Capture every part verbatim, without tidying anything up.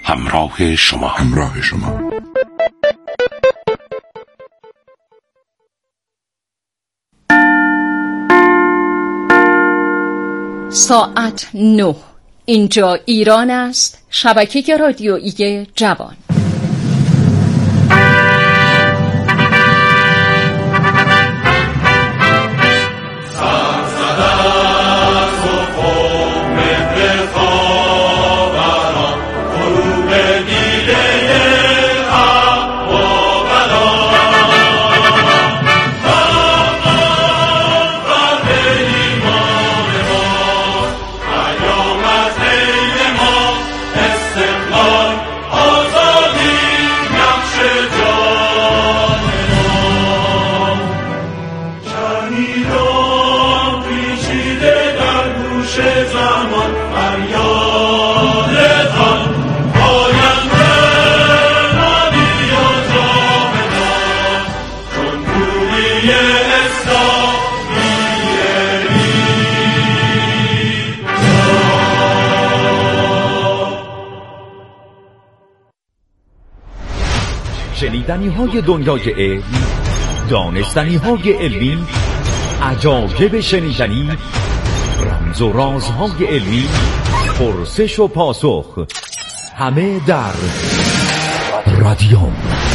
همراه شما همراه شما ساعت نه. اینجا ایران است. شبکه رادیویی جوان. شنیدنی های دنیای علم، دانستنی های علمی، عجایب شنیدنی، رمز و رازهای علمی، پرسش و پاسخ، همه در رادیوم.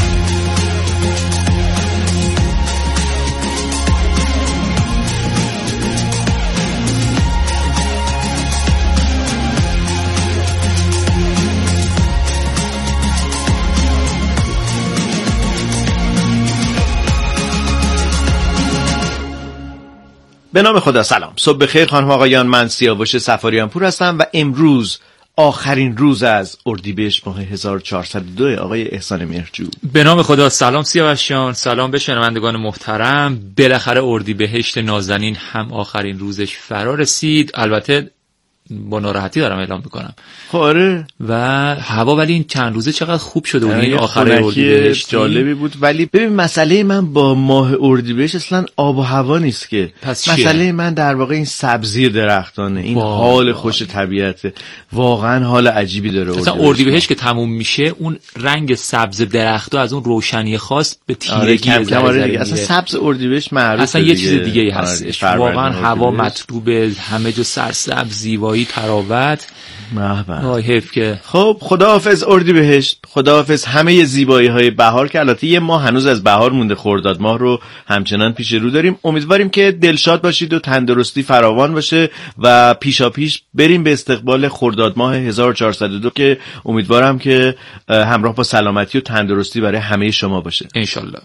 به نام خدا. سلام، صبح بخیر خانم آقایان. من سیاوش سفاریان پور هستم و امروز آخرین روز از اردیبهشت ماه هزار و چهارصد و دو. آقای احسان مهرجو. به نام خدا. سلام سیاوشیان، سلام به شنوندگان محترم. بالاخره اردیبهشت نازنین هم آخرین روزش فرا رسید. البته با ناراحتی دارم اعلام میکنم. آره. و هوا ولی این چند روزه چقدر خوب شده و این آخر اردیبهشت جالبی بود. ولی ببین مسئله من با ماه اردیبهشت اصلا آب و هوا نیست که. مسئله من در واقع این سبزی درختانه، این با حال خوش طبیعته. واقعا حال عجیبی داره اصلا اردیبهشت که تموم میشه اون رنگ سبز درخت‌ها از اون روشنی خاص به تیرگی آره آره دیگه. اصلا سبز اردیبهشت معروفه اصلا یه چیز دیگه ای هستش. آره واقعا هوا مطلوب، همه جا سرسبز، زیبایی، تراوت. وای حیف که. خب خداحافظ اردیبهشت، خداحافظ همه زیبایی های بهار که البته یه ماه هنوز از بهار مونده. خرداد ماه رو همچنان پیش رو داریم. امیدواریم که دلشاد باشید و تندرستی فراوان باشه و پیشا پیش بریم به استقبال خرداد ماه هزار و چهارصد و دو که امیدوارم که همراه با سلامتی و تندرستی برای همه شما باشه انشالله.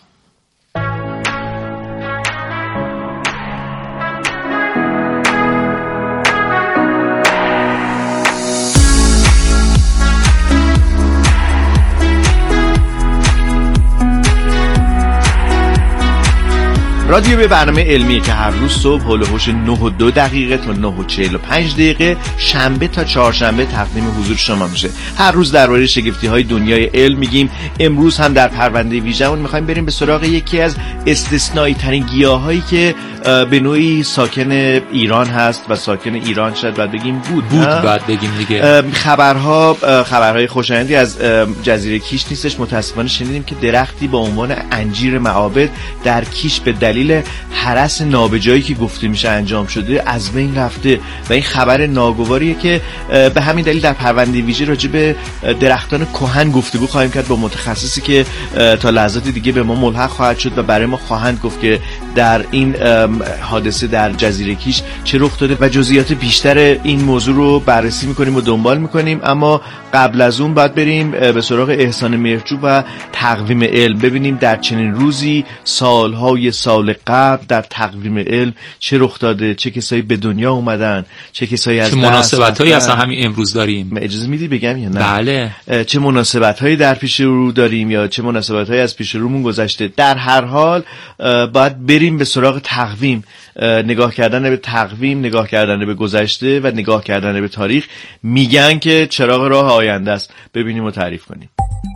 رادیو به برنامه علمی که هر روز صبح هول و هوش نه و دو دقیقه تا نه و چهل و پنج دقیقه شنبه تا چهارشنبه تقدیم حضور شما میشه. هر روز درباره شگفتی های دنیای علم میگیم. امروز هم در پرونده ویژه‌مون میخوایم بریم به سراغ یکی از استثنایی ترین گیاهایی که به نوعی ساکن ایران هست و ساکن ایران شد بعد بگیم بود بود بعد بگیم دیگه. خبرها خبرهای خوشایندی از جزیره کیش نیستش. متاسفانه شنیدیم که درختی با عنوان انجیر معابد در کیش به دلیل هرس نابجایی که گفته میشه انجام شده از بین رفته و این خبر ناگواریه که به همین دلیل در پرونده ویژه راجع به درختان کهن گفتگو خواهیم کرد با متخصصی که تا لحظات دیگه به ما ملحق خواهد شد و برای ما خواهند گفت که در این حادثه در جزیره کیش چه رخ داده و جزئیات بیشتر این موضوع رو بررسی میکنیم و دنبال میکنیم. اما قبل از اون باید بریم به سراغ احسان مهرجو و تقویم علم، ببینیم در چنین روزی سالهای سال قبل در تقویم علم چه رخ داده، چه کسایی به دنیا اومدن، چه کسایی از چه مناسبت‌هایی اصلا همین امروز داریم. اجازه میدی بگم یا نه؟ بله. چه مناسبت‌هایی در پیش رو داریم یا چه مناسبت‌هایی از پیش رومون گذشته. در هر حال باید بریم به سراغ تقویم، نگاه کردن به تقویم، نگاه کردن به گذشته و نگاه کردن به تاریخ. میگن که چراغ راه آینده است. ببینیم و تعریف کنیم.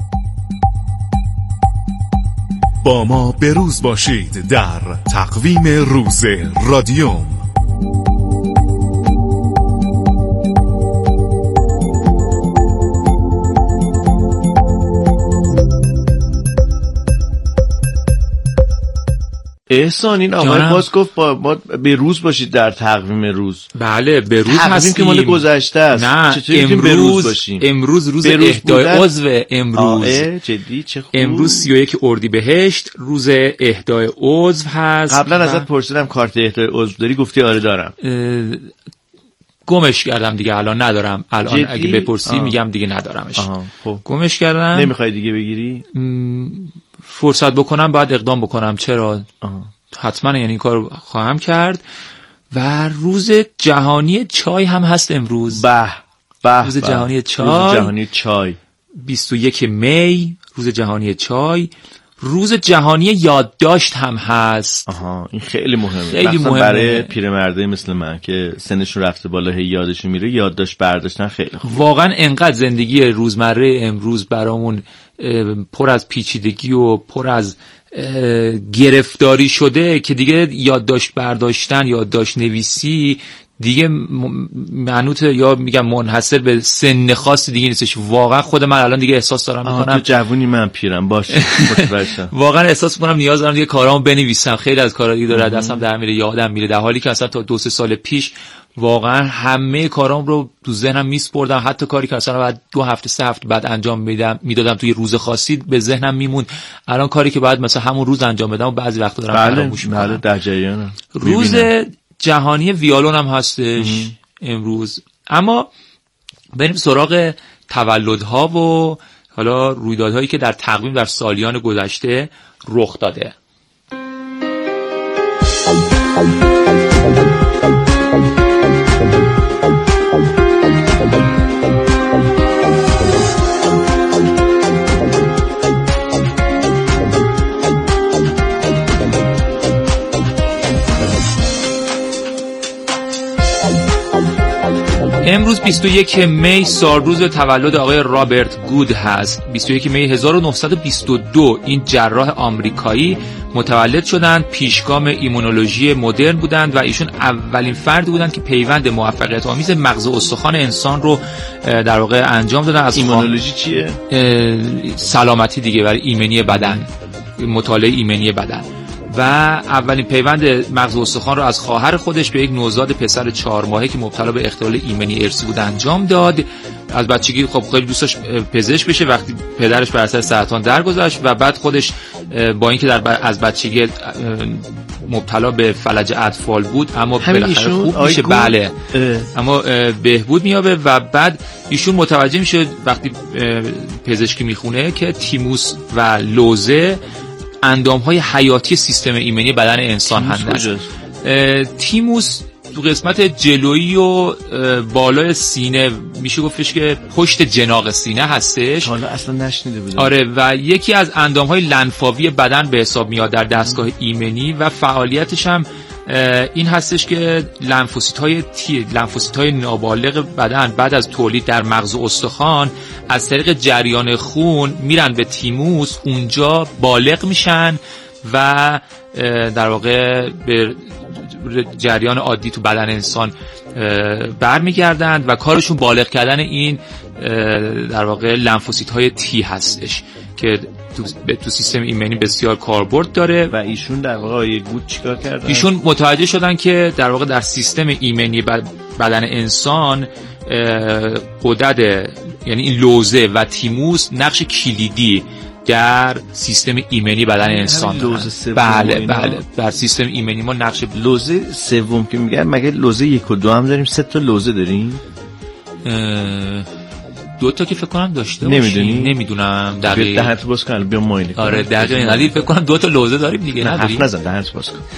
با ما به روز باشید در تقویم روز رادیوم. احسان این آقای باز گفت با ما به روز باشید در تقویم روز. بله به روز هستیم که مال گذشته است. نه چطوری امروز به روز باشیم؟ امروز روز اهدای عضو امروز. جدی چه خوب. امروز سی و یک اردیبهشت روز اهدای عضو هست. قبلا ازت پرسیدم کارت اهدای عضو داری، گفتی آره دارم. گمش کردم دیگه، الان ندارم. الان جدی؟ اگه بپرسی آه. میگم دیگه ندارمش. خب. گمش کردم. نمیخوای دیگه بگیری؟ فرصت بکنم باید اقدام بکنم. چرا؟ آه. حتما یعنی این کار خواهم کرد. و روز جهانی چای هم هست امروز. به به روز جهانی چای. روز جهانی چای بیست و یک می روز جهانی چای. روز جهانی یادداشت هم هست. آها این خیلی مهمه. خیلی مهمه برای پیرمرده مثل من که سنشون رفته بالا هی یادشون میره، یادداشت برداشتن خیلی خوبه. واقعا انقدر زندگی روزمره امروز برامون پر از پیچیدگی و پر از گرفتاری شده که دیگه یادداشت برداشتن، یادداشت نویسی دیگه منوط یا میگم منحصر به سن خاص دیگه نیستش. واقعا خود من الان دیگه احساس دارم میکنم تو جوونی من پیرم باشه. واقعا احساس میکنم نیاز دارم دیگه کارامو بنویسم. خیلی از کارا دیگه داره دستم در میره، یادم میره، در حالی که اصلا تا دو سه سال پیش واقعا همه کارام رو تو ذهنم میسپردم. حتی کاری که اصلا بعد دو هفته سه هفته بعد انجام میدم میدادم توی روز خاصی به ذهنم میموند. الان کاری که بعد مثلا همون روز انجام بدم و بعضی وقتا دارم فراموش میکنم. بله در جریانم. روز جهانی ویولون هم هستش امروز. اما بریم سراغ تولدها و حالا رویدادهایی که در تقویم در سالیان گذشته رخ داده. امروز بیست و یک می سالروز تولد آقای رابرت گود هست. بیست و یک می هزار و نهصد و بیست و دو این جراح آمریکایی متولد شدند. پیشگام ایمونولوژی مدرن بودند و ایشون اولین فردی بودند که پیوند موفقیت آمیز مغز و استخوان انسان رو در واقع انجام دادن. از ایمونولوژی چیه؟ سلامتی دیگه، برای ایمنی بدن، مطالعه ایمنی بدن. و اولین پیوند مغز و استخوان رو از خواهر خودش به یک نوزاد پسر چهار ماهه که مبتلا به اختلال ایمنی ارثی بود انجام داد. از بچگی خب خیلی دوست داشت پزشک بشه. وقتی پدرش بر اثر سرطان درگذشت و بعد خودش با اینکه در از بچگی مبتلا به فلج اطفال بود اما بالاخره خوب میشه. بله اه. اما بهبود میابه و بعد ایشون متوجه میشه وقتی پزشکی میخونه که تیموس و لوزه اندام‌های حیاتی سیستم ایمنی بدن انسان هستند. تیموس تو قسمت جلویی و بالای سینه میشه گفتش که پشت جناق سینه هستش. حالا اصلا نشنیده بودم. آره و یکی از اندام‌های لنفاوی بدن به حساب میاد در دستگاه ایمنی و فعالیتش هم این هستش که لنفوسیت‌های تی لنفوسیت‌های نابالغ بدن بعد از تولید در مغز و استخوان از طریق جریان خون میرن به تیموس، اونجا بالغ میشن و در واقع به جریان عادی تو بدن انسان برمیگردند و کارشون بالغ کردن این در واقع لنفوسیت‌های تی هستش که تو, تو سیستم ایمنی بسیار کاربرد داره. و ایشون در واقع آیه گود چیکار کردن؟ ایشون متوجه شدن که در واقع در سیستم ایمنی بدن انسان غدد یعنی این لوزه و تیموس نقش کلیدی در سیستم ایمنی بدن انسان دارن. بله بله در سیستم ایمنی ما نقش لوزه سوم که میگن، مگه لوزه یک و دو هم داریم؟ سه تا لوزه داریم؟ دو تا که فکر کنم داشته نمیدونی؟ نمیدونم دقیقاً. دهنت باز کن بیا ماینه. آره دقیقاً علی فکر کنم دو تا لوزه داریم دیگه. نداریم؟ حرف نزن، دهنت باز کن.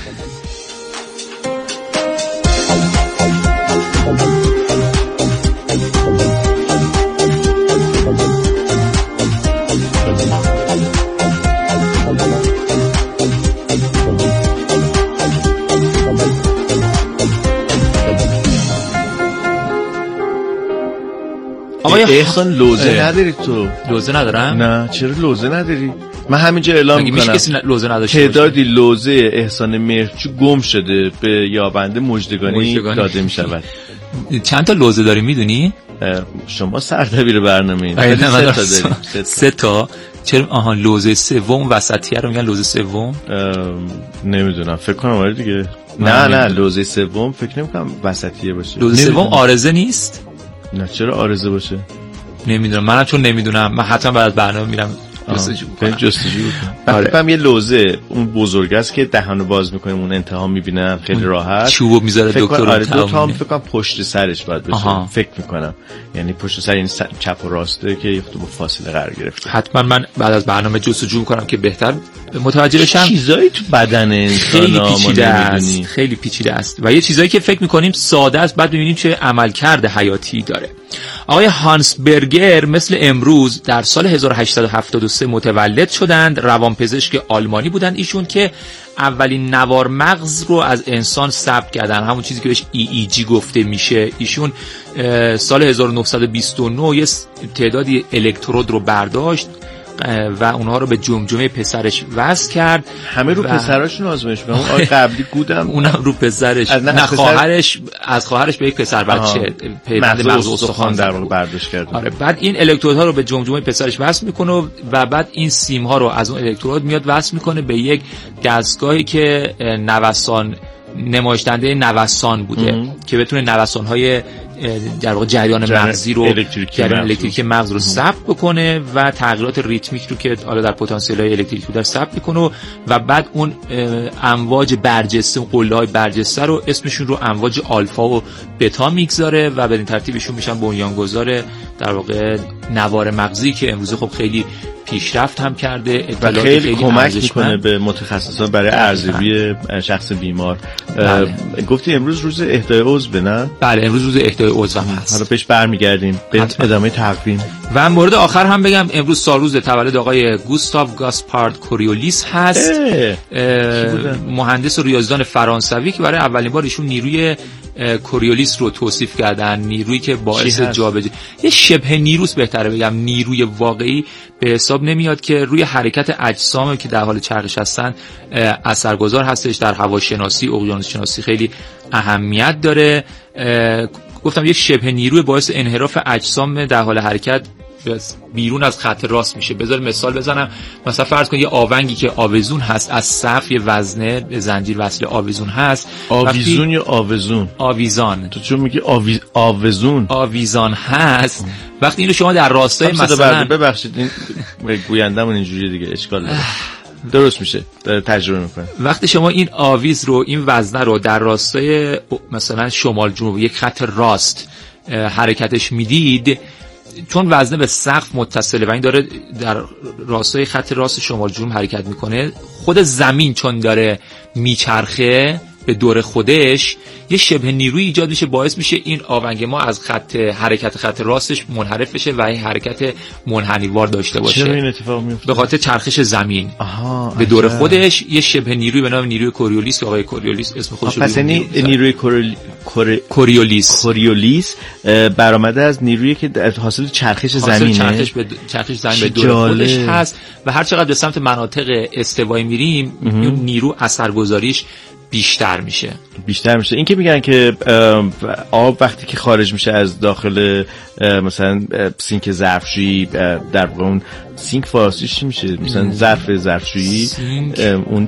احسان لوزه اه. نداری تو؟ لوزه ندارم؟ نه چرا لوزه نداری؟ من همینجا اعلام میکنم میشه کسی لوزه نداشته تعدادی لوزه احسان مهرچو گم شده به یابنده مژدگانی داده میشود. چند تا لوزه داری میدونی؟ شما سردبیر برنامه این سه تا داریم. سه تا چرا آها لوزه سوم وسطیه رو میگن لوزه سوم؟ نمیدونم، فکر کنم آره دیگه. نه نه لوزه سوم فکر نمی‌کنم وسطیه باشه. لوزه سوم آرزه نیست؟ نه چرا آرزه باشه؟ نمیدونم، منم چون نمیدونم من حتما بعد از برنامه میرم جستجو کنم. جستجو کنم. فکرم یه لوزه اون بزرگ است که دهانو باز می‌کنیم اون انتها می‌بینم خیلی راحت. چوبو میذاره دکتر. آره دو تا فکر کنم پشت سرش باید بشه. آها. فکر می‌کنم یعنی پشت سر این چپ و راسته که یه خود با فاصله قرار گرفته. حتما من بعد از برنامه جستجو کنم که بهتر متوجه بشم. چیزایی تو بدن انسان خیلی پیچیده است، خیلی پیچیده است و یه چیزایی که فکر می‌کنیم ساده است بعد می‌بینیم چه عملکرد حیاتی داره. آقای هانس برگر مثل امروز در سال هزار و هشتصد و هفتاد و سه متولد شدند. روانپزشک آلمانی بودند ایشون که اولین نوار مغز رو از انسان ثبت کردن، همون چیزی که بهش ای ای جی گفته میشه. ایشون سال هزار و نهصد و بیست و نه یه تعدادی الکترود رو برداشت و اونها رو به جمجمه پسرش وصل کرد. همه رو پسراشون آزمایش کردن. اون قبلی گودم اونم رو پسرش، نه خواهرش، از خواهرش به یک پسر بچه پیوند مغز استخوان در واقع برداشت کرد. آره بعد این الکترودها رو به جمجمه پسرش وصل میکنه و بعد این سیم ها رو از اون الکترود میاد وصل میکنه به یک دستگاهی که نوسان نمایش دهنده نوسان بوده ام. که بتونه نوسان های در واقع جریان مغزی رو جریان الکتریکی مغز رو ثبت بکنه و تغییرات ریتمیک رو که حالا در پتانسیل های الکتریکی رو در ثبت بکنه و بعد اون امواج برجسته، قله های برجسته رو اسمشون رو امواج آلفا و بتا میگذاره و بدین ترتیبشون میشن بنیانگذار در واقع نوار مغزی که امروز خب خیلی پیشرفت هم کرده و خیلی, خیلی کمک میکنه به متخصصان برای ارزیابی شخص بیمار. بله. گفتی امروز روز اهدای عضو نه؟ بله امروز روز اهدای عضو هم هست. حالا پیش برمیگردیم به ادامه تقویم. و مورد آخر هم بگم امروز سالروز تولد آقای گوستاو گاسپارد کوریولیس هست. مهندس و ریاضیدان فرانسوی که برای اولین بار ایشون نیروی کوریولیس رو توصیف کردن، نیرویی که باعث جابجایی، یه شبه نیروست بهتره بگم، نیروی واقعی به حساب نمیاد که روی حرکت اجسام که در حال چرخش هستن اثرگذار هستش. در هواشناسی، اقیانوس شناسی خیلی اهمیت داره. گفتم یک شبه نیروی باعث انحراف اجسام در حال حرکت بیرون از خط راست میشه. بذار مثال بزنم، مثلا فرض کن یه آونگی که آویزون هست از سقف، یه وزنه به زنجیر وصل آویزون هست. آویزون یا آویزون؟ آویزان. تو چون میگی آوی... آویزون آویزان هست. وقتی اینو شما در راستای مثلا ببخشید این گویندمون اینجوریه دیگه، اشکال نداره، درست میشه، تجربه میکنه. وقتی شما این آویز رو، این وزنه رو در راستای مثلا شمال جنوب یک خط راست حرکتش میدید، چون وزنه به سقف متصله و این داره در راستای خط راست شمال جنوب حرکت میکنه، خود زمین چون داره میچرخه به دور خودش یه شبه نیروی ایجاد میشه، باعث میشه این آونگ ما از خط حرکت خط راستش منحرف بشه و این حرکت منحنیوار داشته باشه. چرا این اتفاق میفته؟ به خاطر چرخش زمین آها، به دور خودش یه شبه نیروی به نام نیروی کوریولیس، آقای کوریولیس اسم خودش رو. پس یعنی نیروی کوریولیس کوریولیس کوریولیس برآمده از نیرویی که حاصل چرخش زمینه، چرخش به چرخش زمین به دور خودش هست و هر چقدر به سمت مناطق استوایی میریم این نیرو اثرگذاریش بیشتر میشه بیشتر میشه. این که میگن که آب وقتی که خارج میشه از داخل مثلا سینک ظرفشویی، در واقع اون سینک فارسیش چی میشه؟ مثلا ظرف ظرفشویی، اون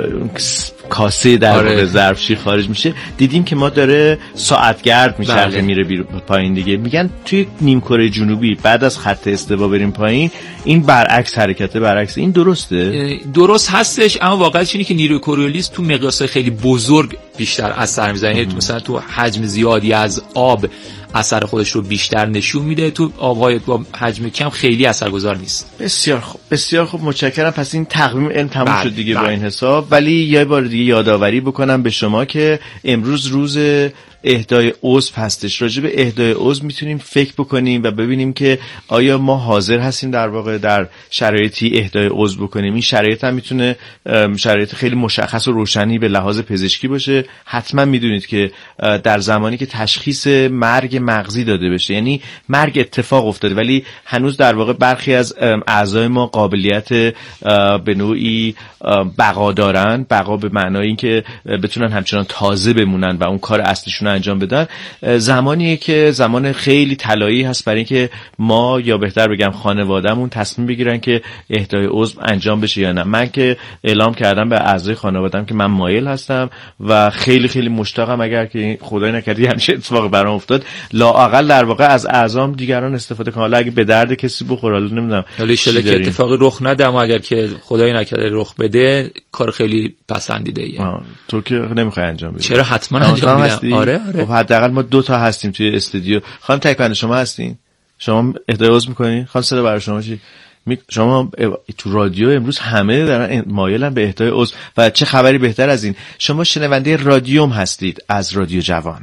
کاسه در واقع ظرفشویی خارج میشه، دیدیم که ما داره ساعتگرد میچرخه میره پایین دیگه. میگن توی نیمکره جنوبی بعد از خط استوا بریم پایین این برعکس حرکته، برعکس این درسته؟ درست هستش، اما واقعیتش اینه که نیروی کوریولیس تو مقیاس‌های خیلی بزرگ بیشتر اثر میزنه. مثلا تو حجم زیادی از آب اثر خودش رو بیشتر نشون میده، تو آب‌های با حجم کم خیلی اثرگذار نیست. بسیار خوب، بسیار خوب، متشکرم. پس این تقویم علم تموم شد دیگه با این حساب. ولی یه بار دیگه یادآوری بکنم به شما که امروز روز اهدای عضو هستش. راجع به اهدای عضو میتونیم فکر بکنیم و ببینیم که آیا ما حاضر هستیم در واقع در شرایطی اهدای عضو بکنیم. این شرایط هم میتونه شرایط خیلی مشخص و روشنی به لحاظ پزشکی باشه. حتما میدونید که در زمانی که تشخیص مرگ مغزی داده بشه، یعنی مرگ اتفاق افتاده ولی هنوز در واقع برخی از اعضای ما قابلیت به نوعی بقا دارن، بقا به معنای اینکه بتونن همچنان تازه بمونن و اون کار اصلیشون کارشون انجام بدن، زمانیه که زمان خیلی طلایی هست برای اینکه ما یا بهتر بگم خانوادهمون تصمیم بگیرن که اهدای عضو انجام بشه یا نه. من که اعلام کردم به اعضای خانواده‌ام که من مایل هستم و خیلی خیلی مشتاقم اگر که خدای نکرده همین اتفاق برام افتاد لااقل در واقع از اعضام دیگران استفاده کنم. حالا اگه به درد کسی بخوره حالا نمیدونم حالا ان که اتفاقی رخ نده، اما اگر که خدای نکرده رخ بده کار خیلی پسندیده ایه. تو که نمیخوای انجام بدی؟ چرا حتما انجام میدم. آره آره. خب حداقل ما دو تا هستیم توی استودیو. خانم تکوند شما هستین؟ شما اهدای عضو میکنین؟ خانم صدا برای شما چی؟ شما تو رادیو امروز همه دارن مایلن به اهدای عضو و چه خبری بهتر از این؟ شما شنونده رادیوم هستید از رادیو جوان.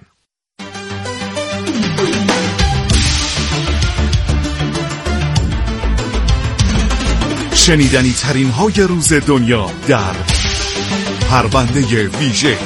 شنیدنی ترین های روز دنیا در پرونده ویژه.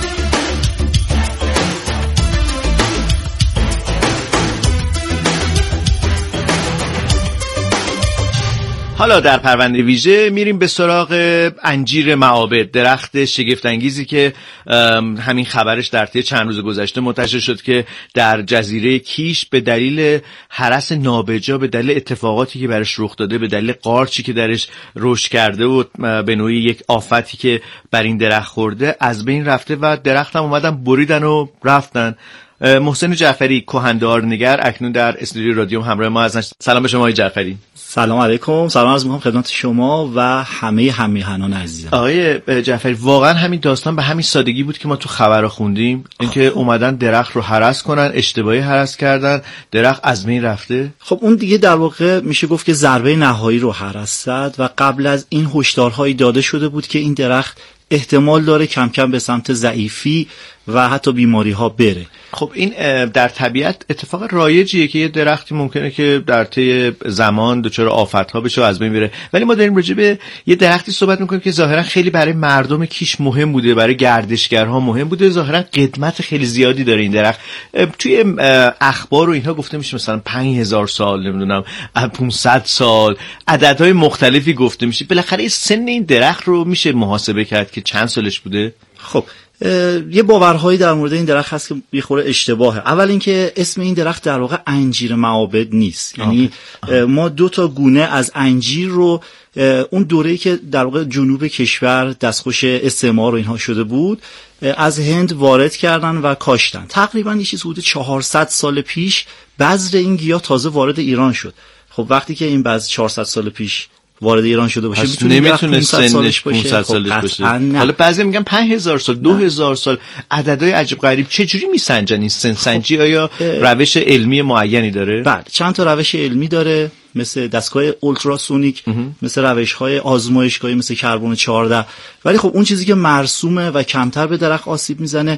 حالا در پرونده ویژه میریم به سراغ انجیر معابد، درخت شگفت انگیزی که همین خبرش در طی چند روز گذشته منتشر شد که در جزیره کیش به دلیل هرس نابجا، به دلیل اتفاقاتی که برش رخ داده، به دلیل قارچی که درش رشد کرده و به نوعی یک آفتی که بر این درخت خورده از بین رفته و درخت هم اومدن بریدن و رفتن. محسن جعفری کهندار نگر اکنون در استودیو رادیوم همراه ما هستن. سلام به شما آقای جعفری. سلام علیکم. سلام عرض می‌کنم خدمت شما و همه همیهنان عزیزم. آقای جعفری واقعا همین داستان به همین سادگی بود که ما تو خبرها خوندیم، اینکه اومدن درخت رو هرس کنن، اشتباهی هرس کردن، درخت از بین رفته. خب اون دیگه در واقع میشه گفت که ضربه نهایی رو هرس زد و قبل از این هشدارهایی داده شده بود که این درخت احتمال داره کم کم به سمت ضعیفی و حتی بیماری ها بره. خب این در طبیعت اتفاق رایجیه که یه درختی ممکنه که در طی زمان دچار آفت‌ها بشه و از بین بره، ولی ما داریم راجع به یه درختی صحبت می‌کنیم که ظاهرا خیلی برای مردم کیش مهم بوده، برای گردشگرها مهم بوده، ظاهرا قدمت خیلی زیادی داره این درخت. توی اخبار و اینها گفته میشه مثلا پنج هزار سال، نمیدونم پانصد سال، عددهای مختلفی گفته میشه. بالاخره سن این درخت رو میشه محاسبه کرد که چند سالش بوده؟ خب یه باورهایی در مورد این درخت هست که یه خورده اشتباهه. اول اینکه اسم این درخت در واقع انجیر معابد نیست. یعنی ما دو تا گونه از انجیر رو اون دوره‌ای که در واقع جنوب کشور دستخوش استعمار و اینها شده بود از هند وارد کردن و کاشتن. تقریبا یه چیز حدود چهارصد سال پیش بذر این گیاه تازه وارد ایران شد. خب وقتی که این بذر چهارصد سال پیش وارد ایران شده باشه نمیتونه سنش پانصد سالش باشه. حالا بعضی میگن پنج هزار سال، دو هزار سال، عددهای عجیب غریب. چه جوری میسنجن این سن سنجی؟ آیا روش علمی معینی داره؟ بله چند تا روش علمی داره، مثل دستگاه اولتراسونیک، مثل روش‌های آزمایشگاهی مثل کربن چهارده. ولی خب اون چیزی که مرسومه و کمتر به درخت آسیب میزنه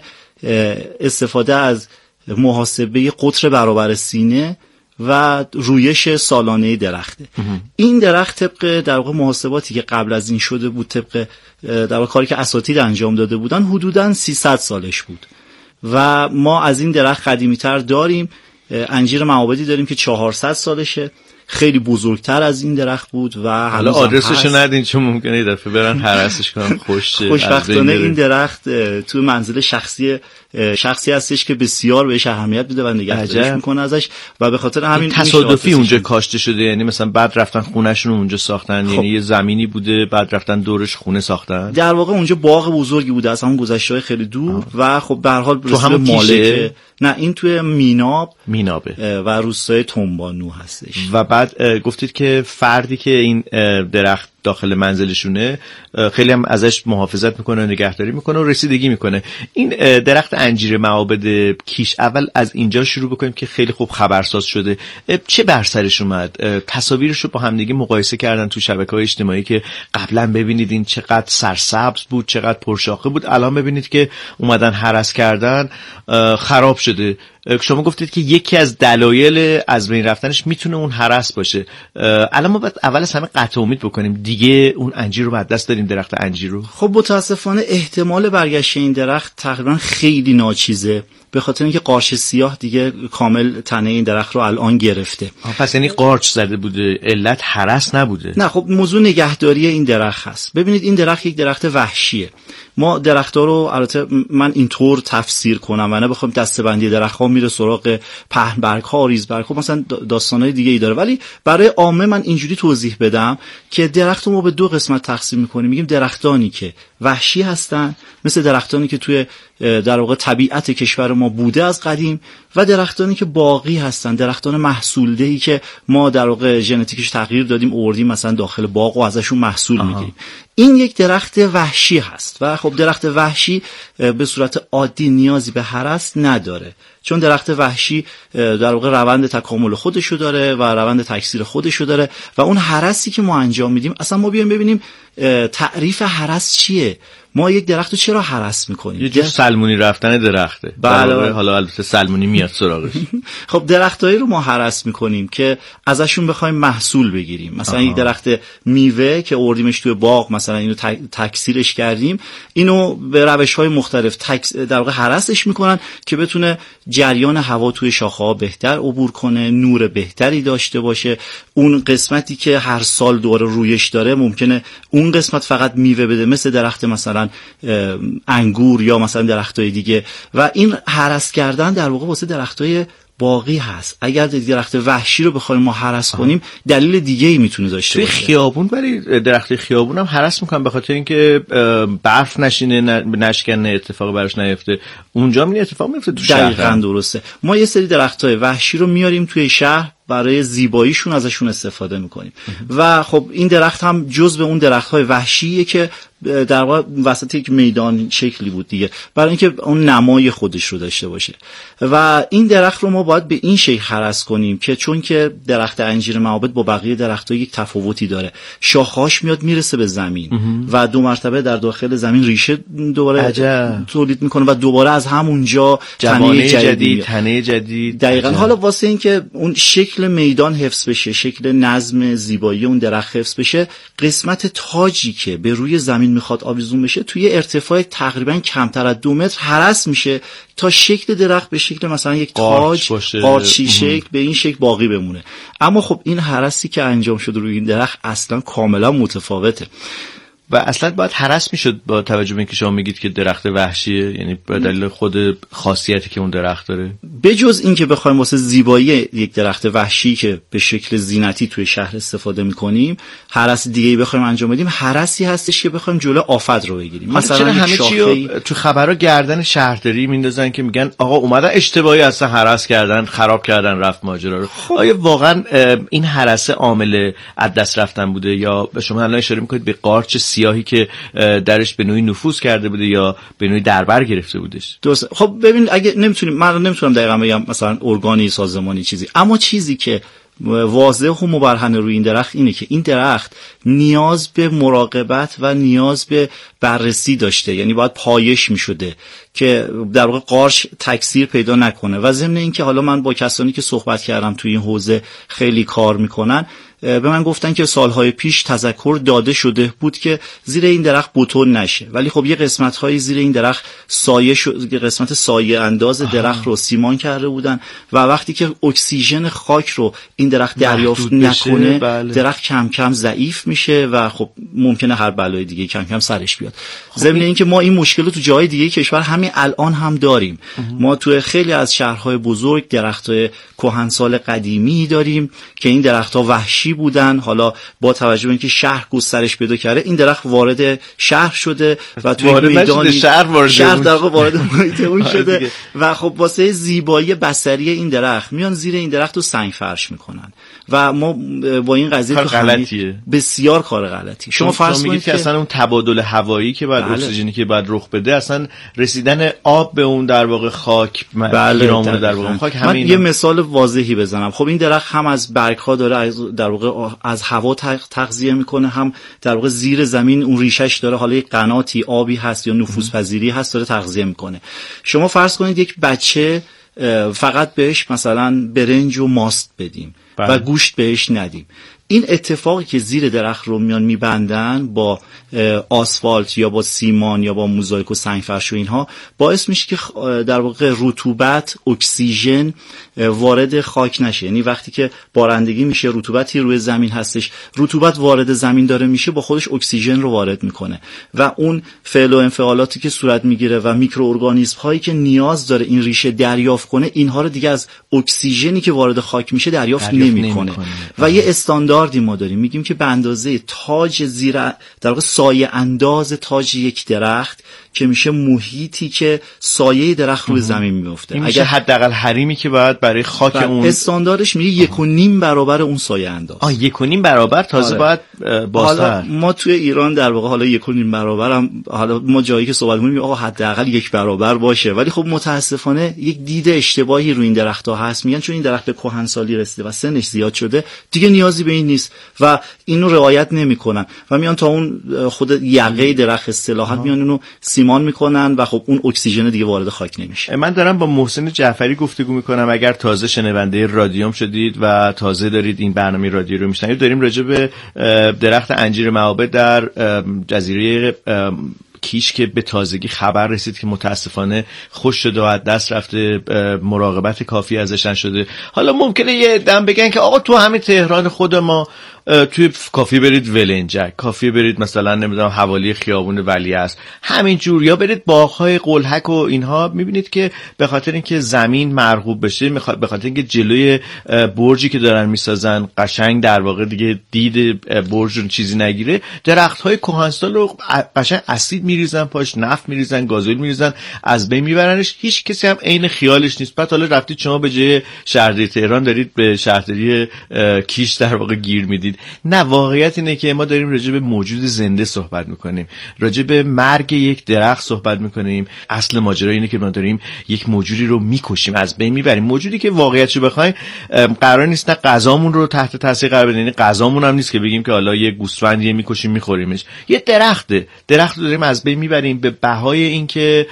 استفاده از محاسبه قطر برابر سینه و رویش سالانه درخته. این درخت طبق در واقع محاسباتی که قبل از این شده بود، طبق در واقع کاری که اساتید انجام داده بودن، حدوداً سیصد سالش بود و ما از این درخت قدیمی‌تر داریم. انجیر معابدی داریم که چهارصد سالشه، خیلی بزرگتر از این درخت بود و حالا آدرسشو ندین چون ممکنه یه دفعه برن هرسش کنن. خوش خوشبختانه این درخت تو منزل شخصی شخصی هستش که بسیار بهش اهمیت میده و نگهداریش میکنه ازش و به خاطر همین تصادفی اونجا کاشته شده. یعنی مثلا بعد رفتن خونه‌شون اونجا ساختن. خب. یعنی یه زمینی بوده بعد رفتن دورش خونه ساختن. در واقع اونجا باغ بزرگی بوده از همون گذشته‌های خیلی دور. آه. و خب به هر حال رسول مالک نه این توی میناب مینابه و روستای تنبانو هستش. و بعد گفتید که فردی که این درخت داخل منزلشونه خیلی هم ازش محافظت میکنه، نگهداری میکنه و رسیدگی میکنه. این درخت انجیر معابد کیش، اول از اینجا شروع بکنیم که خیلی خوب خبرساز شده. چه بر سرش اومد؟ تصاویرش رو با هم دیگه مقایسه کردن تو شبکه‌های اجتماعی که قبلا ببینید این چقدر سرسبز بود، چقدر پرشاخه بود، الان ببینید که اومدن هرس کردن خراب شده. شما گفتید که یکی از دلایل از بین رفتنش میتونه اون هرس باشه. الان ما باید اول از همه قطع امید بکنیم دیگه اون انجیر رو از دست دادیم، درخت انجیر رو. خب متاسفانه احتمال برگشت این درخت تقریبا خیلی ناچیزه، به خاطر اینکه قارچ سیاه دیگه کامل تنه این درخت رو الان گرفته. پس یعنی قارچ زده بوده، علت هرس نبوده؟ نه، خب موضوع نگهداری این درخت هست. ببینید این درخت یک درخت وحشیه. ما درخت‌ها رو البته من اینطور تفسیر کنم و نه بخوام دسته‌بندی درخت‌ها میره سراغ پهن برگ‌ها، ریز برگ‌ها، مثلا داستان‌های دیگه ای داره، ولی برای عامه من اینجوری توضیح بدم که درخت رو ما به دو قسمت تقسیم می‌کنیم. میگیم درختانی که وحشی هستن، مثل درختانی که توی در واقع طبیعت کشور ما بوده از قدیم، و درختانی که باقی هستن، درختان محصولدهی که ما در واقع ژنتیکش تغییر دادیم، آوردیم مثلا داخل باغ و ازشون محصول میگیریم. این یک درخت وحشی هست و خب درخت وحشی به صورت عادی نیازی به هرس نداره، چون درخت وحشی در واقع روند تکامل خودشو داره و روند تکثیر خودشو داره و اون هرسی که ما انجام میدیم، اصلا ما بیایم ببینیم تعریف هرس چیه. ما یک درختو چرا هرس میکنیم؟ یه جور سلمونی رفتن درخته. بله. حالا البته سلمونی میاد سراغش. خب درختایی رو ما هرس میکنیم که ازشون بخوایم محصول بگیریم. مثلا آها. یک درخت میوه که آوردیمش توی باغ، مثلا اینو تکثیرش کردیم، اینو به روش‌های مختلف تکس... در واقع هرسش میکنن که بتونه جریان هوا توی شاخه‌ها بهتر عبور کنه، نور بهتری داشته باشه. اون قسمتی که هر سال دوباره رویش داره ممکنه اون قسمت فقط میوه بده، مثل درخت مثلا انگور یا مثلا درختای دیگه. و این هرس کردن در واقع واسه درختای باقی هست. اگر درخت وحشی رو بخوایم ما هرس کنیم، دلیل دیگه ای میتونه داشته باشه. توی خیابون برای درخت خیابون هم هرس میکنن به خاطر اینکه برف نشینه، نشکنه، اتفاق براش نیفته. اونجا این اتفاق میفته تو شهر. دقیقاً درسته. ما یه سری درختای وحشی رو میاریم توی شهر، برای زیباییشون ازشون استفاده میکنیم و خب این درخت هم جزء اون درخت‌های وحشیه که در واقع وسط یک میدان شکلی بود دیگه، برای اینکه اون نمای خودش رو داشته باشه. و این درخت رو ما باید به این شکل هرس کنیم که چون که درخت انجیر معابد با بقیه درخت‌ها یک تفاوتی داره، شاخه‌هاش میاد میرسه به زمین و دو مرتبه در داخل زمین ریشه دوباره عجب. تولید میکنه و دوباره از همونجا تنه جدید تنه جدید. دقیقاً. حالا واسه اینکه اون شکل میدان حفظ بشه، شکل نظم زیبایی اون درخت حفظ بشه، قسمت تاجی که به روی زمین میخواد آویزون بشه توی ارتفاع تقریبا کمتر از دو متر هرس میشه تا شکل درخت به شکل مثلا یک تاج قارچی شکل به این شکل باقی بمونه. اما خب این هرسی که انجام شده روی این درخت اصلا کاملا متفاوته و اصلا باید هرس میشد با توجه به اینکه شما میگید که درخت وحشیه، یعنی به دلیل خود خاصیتی که اون درخت داره. بجز این که بخوایم واسه زیبایی یک درخت وحشی که به شکل زینتی توی شهر استفاده میکنیم هرس دیگه‌ای بخوایم انجام بدیم، هرسی هستش که بخوایم جلو آفت رو بگیریم. مثلا چرا همه چی رو تو خبرها گردن شهرداری میندازن که میگن آقا اومدن اشتباهی اصلا هرس کردن، خراب کردن، رفت ماجرا رو. خب. آیا واقعا این هرس عامل از دست رفتن بوده یا شما الان اشاره میکنید به قارچ سیاهی که درش به نوعی نفوذ کرده بوده یا به نوعی دربر گرفته بودش؟ درسته. خب ببین، اگه نمیتونیم، من نمیتونم دقیقاً بگم مثلا ارگانی سازمانی چیزی، اما چیزی که واضح و مبرهن روی این درخت اینه که این درخت نیاز به مراقبت و نیاز به بررسی داشته، یعنی باید پایش میشده که در واقع قارچ تکثیر پیدا نکنه. و ضمن اینکه حالا من با کسانی که صحبت کردم توی این حوزه خیلی کار میکنن، به من گفتن که سالهای پیش تذکر داده شده بود که زیر این درخت بوتون نشه، ولی خب یه قسمت‌های زیر این درخت سایه شد، قسمت سایه انداز درخت رو سیمان کرده بودن و وقتی که اکسیژن خاک رو این درخت دریافت نکنه، بله. درخت کم کم ضعیف میشه و خب ممکنه هر بلای دیگه کم کم سرش بیاد. ضمن اینکه ما این مشکل رو تو جای دیگه کشور همین الان هم داریم. ما تو خیلی از شهرهای بزرگ درخت‌های کهنسال قدیمی داریم که این درخت‌ها وحشی بودن. حالا با توجه به اینکه شهر گسترش پیدا کرده، این درخت وارد شهر شده و توی میدانی شهر وارد شهر در واقع وارد محیط اون شده و خب واسه زیبایی بصری این درخت میان زیر این درخت رو سنگ فرش میکنن و ما با این قضیه کار غلطیه، بسیار کار غلطی. شما فرض کنید که اصلا اون تبادل هوایی که بعد اکسیژنی که بعد رخ بده، اصلا رسیدن آب به اون در واقع خاک، بله گرامون در واقع خاک، من یه مثال واضحی بزنم. خب این درخت هم از برگ‌ها داره در واقع از هوا تغذیه میکنه، هم در واقع زیر زمین اون ریشش داره حالا یک قناتی آبی هست یا نفوذپذیری هست داره تغذیه میکنه. شما فرض کنید یک بچه فقط بهش مثلا برنج و ماست بدیم بله. و گوشت بهش ندیم. این اتفاقی که زیر درخت رو میان میبندن با آسفالت یا با سیمان یا با موزاییک و سنگفرش و اینها، باعث میشه که در واقع رطوبت، اکسیژن وارد خاک نشه. یعنی وقتی که بارندگی میشه، رطوبتی روی زمین هستش، رطوبت وارد زمین داره میشه، با خودش اکسیژن رو وارد میکنه و اون فعل و انفعالاتی که صورت میگیره و میکروارگانیسم هایی که نیاز داره این ریشه دریافت کنه، اینها رو دیگه از اکسیژنی که وارد خاک میشه دریافت, دریافت نمیکنه. و یه استانداردی ما داریم، میگیم که به اندازه تاج زیر در واقع سایه انداز تاج یک درخت که میشه محیطی که سایه درخت روی زمین میفته، این میشه حداقل حریمی که باید برای خاک اون استانداردش میگه یک و نیم برابر اون سایه انداز. آه یک و نیم برابر تازه آره. باید بازتر. ما توی ایران در واقع حالا یک و نیم برابر هم، حالا ما جایی که صحبت می‌کنیم آقا حداقل یک برابر باشه، ولی خب متاسفانه یک دید اشتباهی روی این درخت‌ها هست. میگن چون این درخت به کهنسالی رسیده و سنش زیاد شده دیگه نیازی به این نیست و اینو رعایت نمی‌کنن و میان تا اون خود یقه درخت اصطلاحاً میان اونو سیمان میکنن و خب اون اکسیژن دیگه وارد خاک نمیشه. من دارم با محسن جعفری گفتگو میکنم. اگر تازه شنونده رادیوم شدید و تازه دارید این برنامه رادیو رو میشنوید، داریم راجع به درخت انجیر معابد در جزیره کیش که به تازگی خبر رسید که متاسفانه خوش شده و از دست رفته، مراقبت کافی ازش نشده. حالا ممکنه یه دم بگن که آقا تو همین تهران خود ما توی کافی برید ولنجک، کافی برید مثلا نمیدونم حوالی خیابون ولیعصر، همین جور، یا برید باغ‌های قلهک و اینها، میبینید که به خاطر اینکه زمین مرغوب بشه، به خاطر اینکه جلوی برجی که دارن میسازن قشنگ در واقع دیگه دید برج رو چیزی نگیره، درخت‌های کهنسال رو قشنگ اسید میریزن پاش، نفت میریزن، گازوئیل میریزن، از بین میبرنش. هیچ کسی هم عین خیالش نیست. بعد حالا رفتید شما به جای شهرداری تهران دارید به شهرداری کیش در واقع گیر میدید. نه، واقعیت اینه که ما داریم راجع به موجود زنده صحبت میکنیم، راجع به مرگ یک درخت صحبت میکنیم. اصل ماجرا اینه که ما داریم یک موجودی رو میکشیم، از بین میبریم، موجودی که واقعیتشو بخوایم قرار نیست نه غذامون رو تحت تاثیر قرار بدیم، یعنی غذامون هم نیست که بگیم که حالا یه گوسفندی میکشیم میخوریمش، یه درخته، درخت رو داریم از بین میبریم به بهای اینکه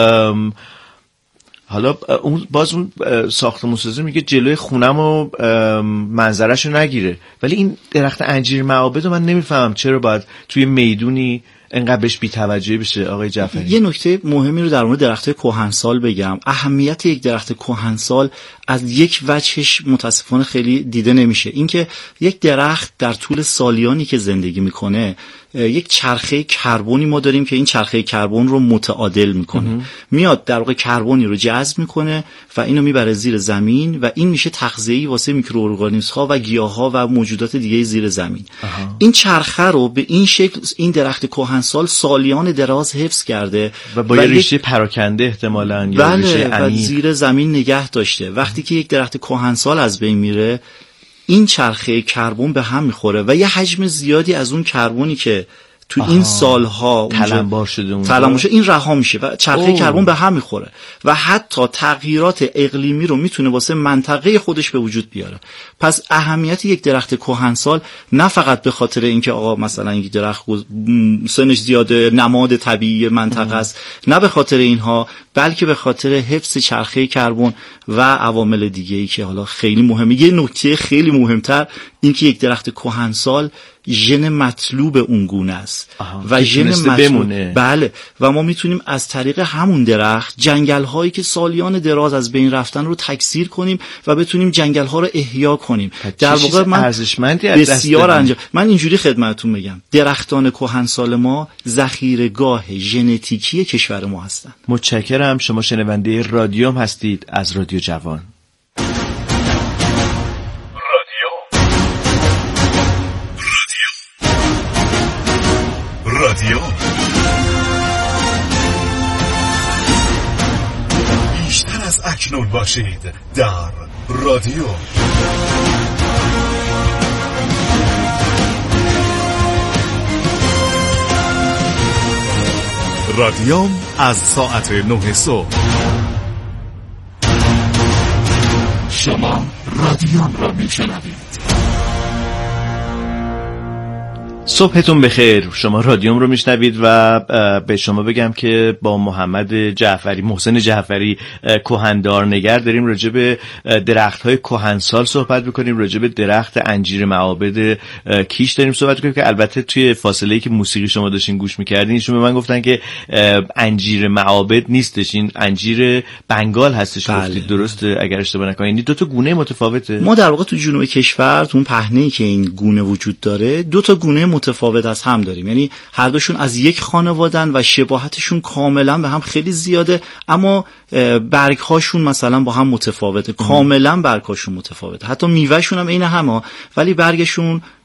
حالا اون باز اون ساختمان‌سازی میگه جلوی خونم و منظره‌شو نگیره، ولی این درخت انجیر معابد رو من نمیفهمم چرا باید توی میدونی انقدر بهش بی‌توجهی بشه. آقای جعفری، یه نکته مهمی رو در مورد درخت کهنسال بگم. اهمیت یک درخت کهنسال از یک وجهش متاسفانه خیلی دیده نمیشه، اینکه یک درخت در طول سالیانی که زندگی میکنه یک چرخه کربنی ما داریم که این چرخه کربن رو متعادل میکنه، میاد در واقع کربنی رو جذب میکنه و اینو میبره زیر زمین و این میشه تغذیه‌ای واسه میکروارگانیسم ها و گیاها و موجودات دیگه زیر زمین. اها. این چرخه رو به این شکل این درخت کهنسال سالیان دراز حفظ کرده و با یه ریشه پراکنده احتمالاً یا بله ریشه عمیق و زیر زمین نگه داشته. وقتی که یک درخت کهنسال از بین میره، این چرخه کربن به هم میخوره و یه حجم زیادی از اون کربنی که تو این سالها تلمبار شده اون تلمبار شده این رها میشه و چرخه کربن به هم میخوره و حتی تغییرات اقلیمی رو میتونه واسه منطقه خودش به وجود بیاره. پس اهمیت یک درخت کهنسال نه فقط به خاطر اینکه آقا مثلا یک درخت سنش زیاده، نماد طبیعی منطقه است، نه به خاطر اینها، بلکه به خاطر حفظ چرخه کربن و عوامل دیگه‌ای که حالا خیلی مهمه. یه نکته خیلی مهمتر این که یک درخت کهنسال ژن مطلوب اون گونه است و ژن مطلوب بله و ما میتونیم از طریق همون درخت جنگل هایی که سالیان دراز از بین رفتن رو تکثیر کنیم و بتونیم جنگل ها رو احیا کنیم. در واقع من بسیار انجام من اینجوری خدمتتون میگم، درختان کهنسال ما ذخیره‌گاه ژنتیکی کشور ما هستن. متشکرم. شما شنونده رادیوم هستید از رادیو جوان. رادیو بیشتر از اکنون باشید در رادیو. رادیو از ساعت نه صبح. شما رادیو را میشنوید. صبحتون بخیر. شما رادیوم رو میشنوید و به شما بگم که با محمد جعفری، محسن جعفری کهندارنگر داریم راجع به درخت‌های کهنسال صحبت می‌کنیم، راجع به درخت انجیر معابد کیش داریم صحبت می‌کنیم که البته توی فاصله‌ای که موسیقی شما داشتین گوش می‌کردین ایشون به من گفتن که انجیر معابد نیستش، این انجیر بنگال هستش. بله. گفتید درسته اگر اشتباه نکنم؟ یعنی دو تا گونه متفاوته. ما در واقع تو جنوب کشور تو اون پهنه‌ای که این گونه وجود داره دو تا گونه متفاوت از هم داریم، یعنی هر دوشون از یک خانوادن و شباهتشون کاملا به هم خیلی زیاده، اما برگ هاشون مثلا با هم متفاوته، کاملا برگ هاشون متفاوته، حتی میوهشون هم عین همه ولی برگشون